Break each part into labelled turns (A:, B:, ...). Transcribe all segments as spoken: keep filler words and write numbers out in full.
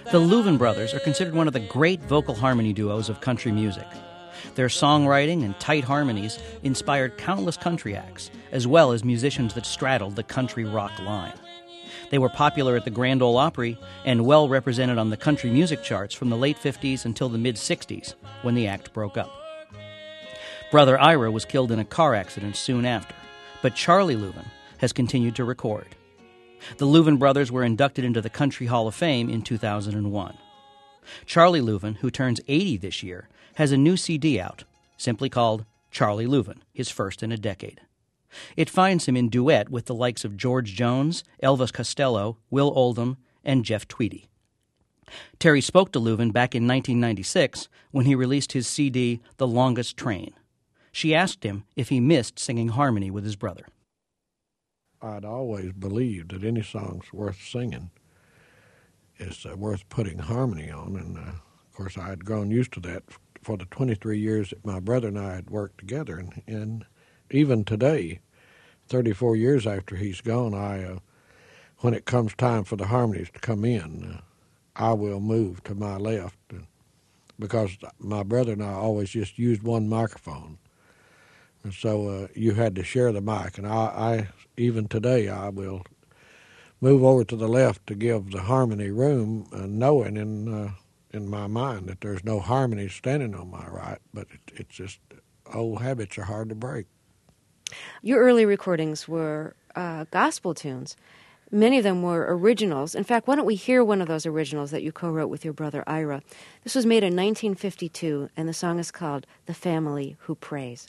A: The Louvin Brothers are considered one of the great vocal harmony duos of country music. Their songwriting and tight harmonies inspired countless country acts, as well as musicians that straddled the country rock line. They were popular at the Grand Ole Opry and well represented on the country music charts from the late fifties until the mid-sixties, when the act broke up. Brother Ira was killed in a car accident soon after, but Charlie Louvin has continued to record. The Louvin Brothers were inducted into the Country Hall of Fame in two thousand one. Charlie Louvin, who turns eighty this year, has a new C D out, simply called Charlie Louvin, his first in a decade. It finds him in duet with the likes of George Jones, Elvis Costello, Will Oldham, and Jeff Tweedy. Terry spoke to Louvin back in nineteen ninety-six when he released his C D, The Longest Train. She asked him if he missed singing harmony with his brother.
B: I'd always believed that any song's worth singing is uh, worth putting harmony on, and uh, of course I had grown used to that for the twenty-three years that my brother and I had worked together, and, and even today, thirty-four years after he's gone, I, uh, when it comes time for the harmonies to come in, uh, I will move to my left, uh, because my brother and I always just used one microphone. And so uh, you had to share the mic, and I, I, even today, I will move over to the left to give the harmony room, uh, knowing in uh, in my mind that there's no harmony standing on my right, but it, it's just old habits are hard to break.
C: Your early recordings were uh, gospel tunes. Many of them were originals. In fact, why don't we hear one of those originals that you co-wrote with your brother Ira? This was made in nineteen fifty-two, and the song is called The Family Who Prays.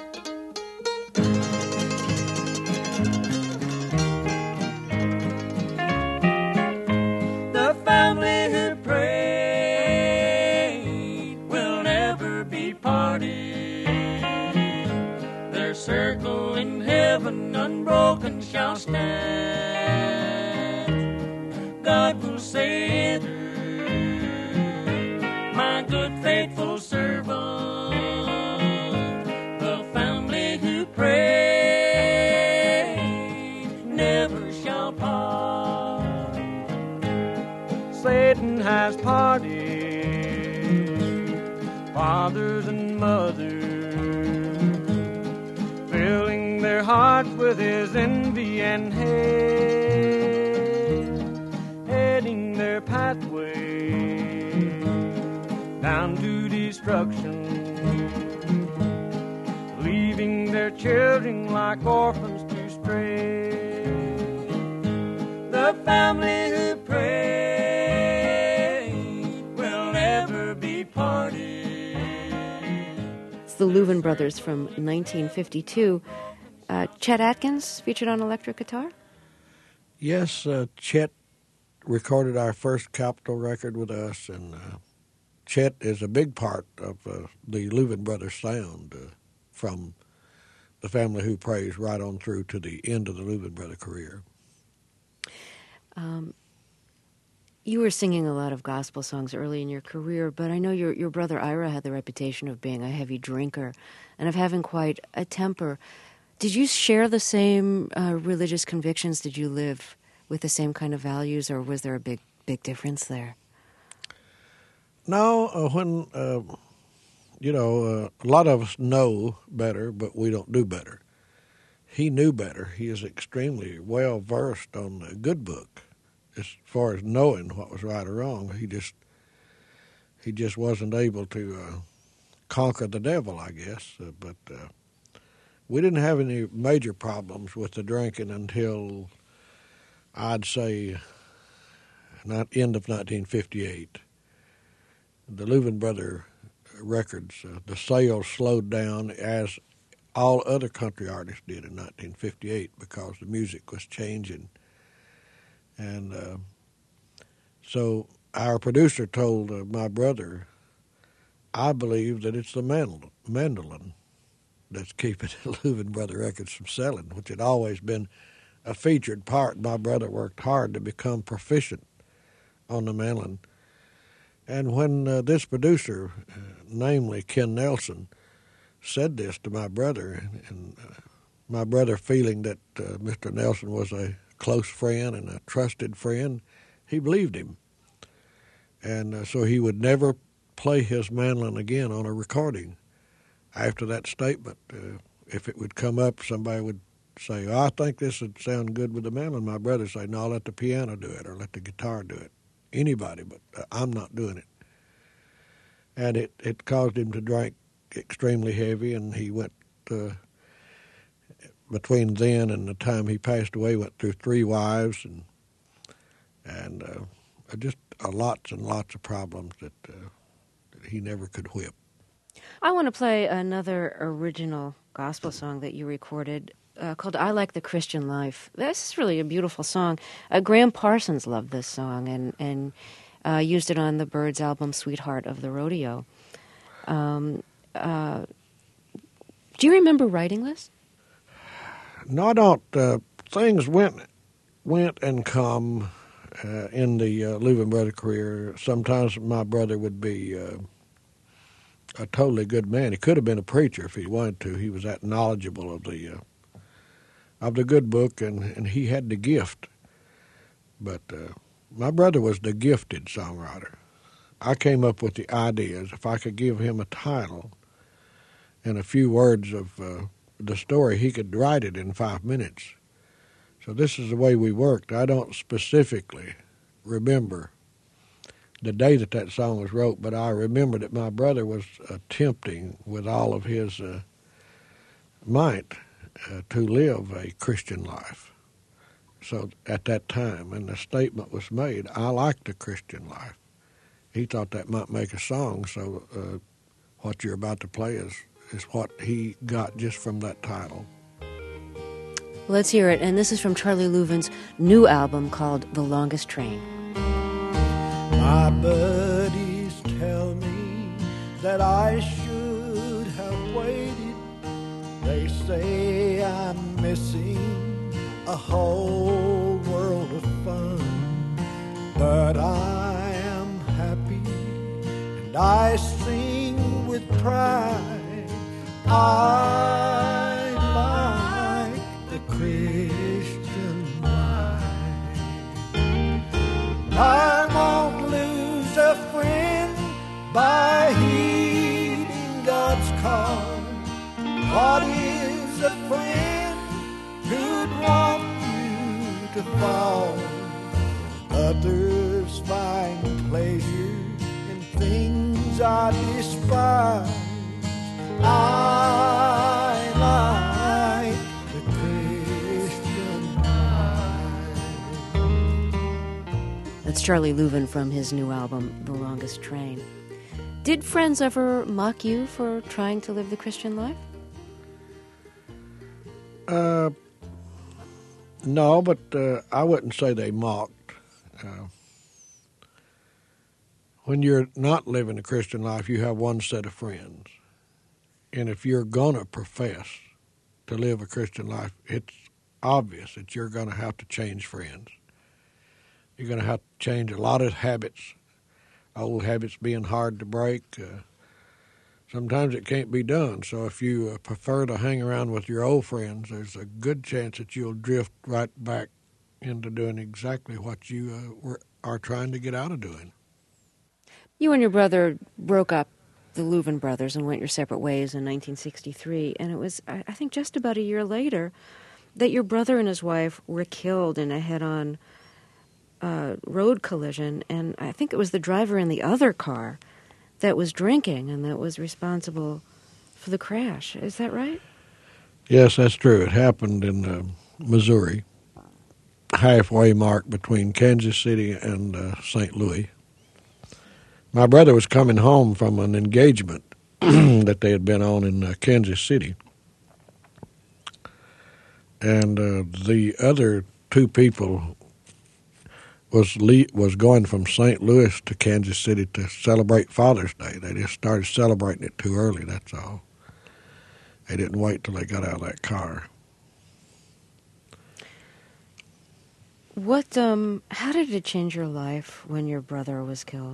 D: The family who prayed will never be parted. Their circle in heaven unbroken shall stand. God will say through my good faithful servant, the family who prayed never shall part. Satan has parted fathers and mothers, filling their hearts with his envy and hate, heading their pathway down to destruction, leaving their children like orphans to stray. The family who prayed will never be parted.
C: It's the Louvin Brothers from nineteen fifty-two. Uh, Chet Atkins featured on electric guitar?
B: Yes, uh, Chet recorded our first Capitol record with us, and uh, Chet is a big part of uh, the Louvin Brothers sound, uh, from the family who prays right on through to the end of the Louvin Brother career.
C: Um, you were singing a lot of gospel songs early in your career, but I know your, your brother Ira had the reputation of being a heavy drinker and of having quite a temper. Did you share the same uh, religious convictions? Did you live with the same kind of values, or was there a big, big difference there?
B: No, uh, when, uh, you know, uh, a lot of us know better, but we don't do better. He knew better. He is extremely well-versed on the good book as far as knowing what was right or wrong. He just he just wasn't able to uh, conquer the devil, I guess. Uh, but uh, we didn't have any major problems with the drinking until, I'd say, not end of nineteen fifty-eight. The Louvin Brother records, uh, the sales slowed down as all other country artists did in nineteen fifty-eight because the music was changing. And uh, so our producer told uh, my brother, I believe that it's the mandol- mandolin that's keeping the Louvin Brother records from selling, which had always been a featured part. My brother worked hard to become proficient on the mandolin. And when uh, this producer, uh, namely Ken Nelson, said this to my brother, and, and uh, my brother, feeling that uh, Mister Nelson was a close friend and a trusted friend, he believed him. And uh, so he would never play his mandolin again on a recording after that statement. Uh, if it would come up, somebody would say, oh, I think this would sound good with the mandolin. My brother would say, no, let the piano do it or let the guitar do it. Anybody, but uh, I'm not doing it. And it, it caused him to drink extremely heavy, and he went, uh, between then and the time he passed away, went through three wives and and uh, just uh, lots and lots of problems that, uh, that he never could whip.
C: I want to play another original gospel song that you recorded uh, called I Like the Christian Life. This is really a beautiful song. Uh, Graham Parsons loved this song and, and uh, used it on the Byrds album Sweetheart of the Rodeo. Um, uh, do you remember writing this?
B: No, I don't. Uh, things went went and come uh, in the uh, Louvin brother career. Sometimes my brother would be uh, a totally good man. He could have been a preacher if he wanted to. He was that knowledgeable of the uh, of the good book, and, and he had the gift. But uh, my brother was the gifted songwriter. I came up with the ideas. If I could give him a title and a few words of uh, the story, he could write it in five minutes. So this is the way we worked. I don't specifically remember the day that that song was wrote, but I remember that my brother was attempting with all of his uh, might uh, to live a Christian life. So at that time, and the statement was made, I like the Christian life. He thought that might make a song, so uh, what you're about to play is, is what he got just from that title.
C: Let's hear it, and this is from Charlie Louvin's new album called The Longest Train.
E: My buddies tell me that I should have waited. They say I'm missing a whole world of fun, but I am happy and I sing with pride. I like the Christian life. I won't lose a friend by heeding God's call. What is a friend who'd want you to fall? Others find pleasure in things I despise. I like the Christian life.
C: That's Charlie Louvin from his new album, The Longest Train. Did friends ever mock you for trying to live the Christian life?
B: Uh, no, but uh, I wouldn't say they mocked. Uh, when you're not living a Christian life, you have one set of friends. And if you're going to profess to live a Christian life, it's obvious that you're going to have to change friends. You're going to have to change a lot of habits, old habits being hard to break. Uh, sometimes it can't be done. So if you uh, prefer to hang around with your old friends, there's a good chance that you'll drift right back into doing exactly what you uh, were, are trying to get out of doing.
C: You and your brother broke up the Louvin brothers and went your separate ways in nineteen sixty-three, and it was, I think, just about a year later that your brother and his wife were killed in a head-on uh, road collision, and I think it was the driver in the other car that was drinking and that was responsible for the crash. Is that right?
B: Yes, that's true. It happened in uh, Missouri, halfway mark between Kansas City and uh, Saint Louis. My brother was coming home from an engagement that they had been on in uh, Kansas City. And uh, the other two people was le- was going from Saint Louis to Kansas City to celebrate Father's Day. They just started celebrating it too early, that's all. They didn't wait till they got out of that car.
C: What, um, how did it change your life when your brother was killed?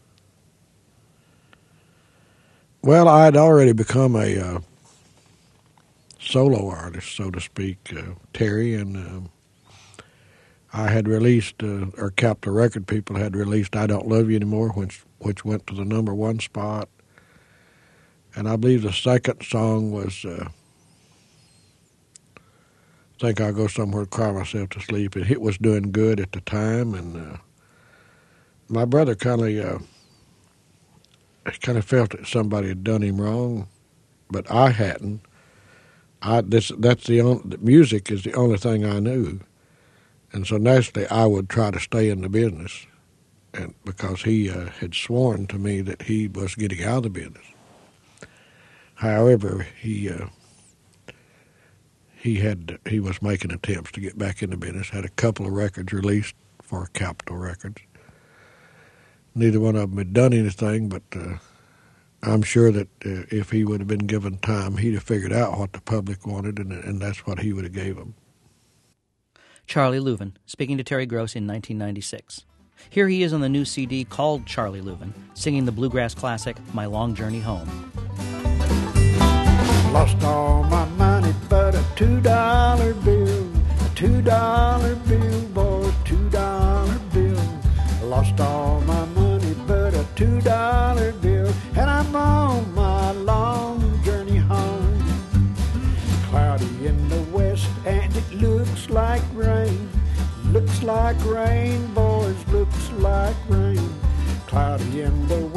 B: Well, I had already become a uh, solo artist, so to speak, uh, Terry, and uh, I had released, uh, or Capitol Record people had released I Don't Love You Anymore, which, which went to the number one spot. And I believe the second song was uh, Think I'll Go Somewhere, Cry Myself to Sleep. And it was doing good at the time. And uh, my brother kind of uh, kind of felt that somebody had done him wrong, but I hadn't. I this that's the only, the music is the only thing I knew. And so naturally, I would try to stay in the business, and because he uh, had sworn to me that he was getting out of the business. However, he uh, he had he was making attempts to get back in the business. Had a couple of records released for Capitol Records. Neither one of them had done anything, but uh, I'm sure that uh, if he would have been given time, he'd have figured out what the public wanted, and, and that's what he would have gave them.
A: Charlie Louvin, speaking to Terry Gross in nineteen ninety-six. Here he is on the new C D called Charlie Louvin, singing the bluegrass classic, My Long Journey Home.
E: Lost all my money but a two-dollar bill, a two-dollar bill, boy, two-dollar bill. Lost all my money but a two-dollar bill, and I'm on my long journey home. Cloudy in the west and it looks like rain, looks like rain, boys, looks like rain. Cloudy in the